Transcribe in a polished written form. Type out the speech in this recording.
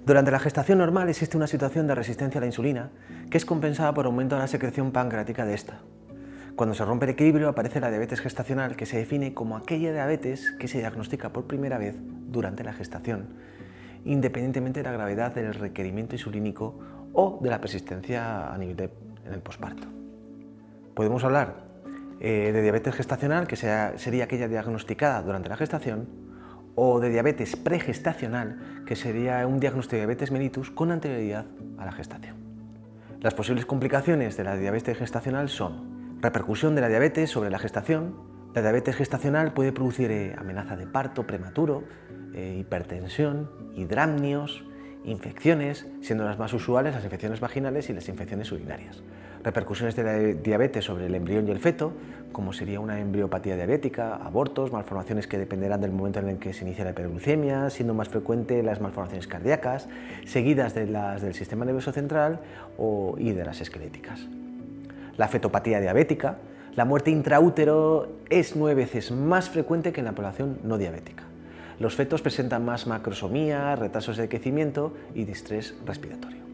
Durante la gestación normal existe una situación de resistencia a la insulina que es compensada por aumento de la secreción pancreática de esta. Cuando se rompe el equilibrio aparece la diabetes gestacional, que se define como aquella diabetes que se diagnostica por primera vez durante la gestación, independientemente de la gravedad del requerimiento insulínico o de la persistencia en el posparto. Podemos hablar de diabetes gestacional, que sería aquella diagnosticada durante la gestación, o de diabetes pregestacional, que sería un diagnóstico de diabetes mellitus con anterioridad a la gestación. Las posibles complicaciones de la diabetes gestacional son repercusión de la diabetes sobre la gestación. La diabetes gestacional puede producir amenaza de parto prematuro, hipertensión, hidramnios, infecciones, siendo las más usuales las infecciones vaginales y las infecciones urinarias. Repercusiones de la diabetes sobre el embrión y el feto, como sería una embriopatía diabética, abortos, malformaciones que dependerán del momento en el que se inicia la hiperglucemia, siendo más frecuente las malformaciones cardíacas, seguidas de las del sistema nervioso central y de las esqueléticas. La fetopatía diabética, la muerte intraútero es 9 veces más frecuente que en la población no diabética. Los fetos presentan más macrosomía, retrasos de crecimiento y distrés respiratorio.